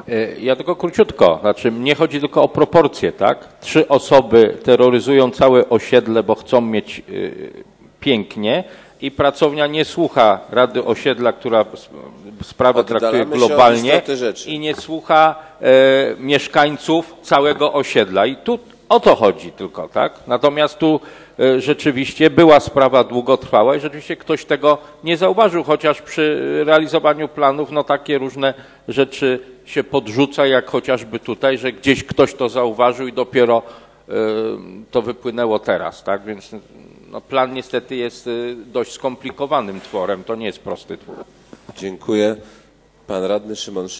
Ja tylko króciutko, znaczy mnie chodzi tylko o proporcje, tak? 3 osoby terroryzują całe osiedle, bo chcą mieć pięknie i pracownia nie słucha Rady Osiedla, która sprawę traktuje globalnie i nie słucha mieszkańców całego osiedla. I tu o to chodzi tylko, tak? Natomiast tu rzeczywiście była sprawa długotrwała i rzeczywiście ktoś tego nie zauważył, chociaż przy realizowaniu planów no takie różne rzeczy się podrzuca, jak chociażby tutaj, że gdzieś ktoś to zauważył i dopiero to wypłynęło teraz, tak? Więc no, plan niestety jest dość skomplikowanym tworem, to nie jest prosty twór. Dziękuję. Pan radny Szymon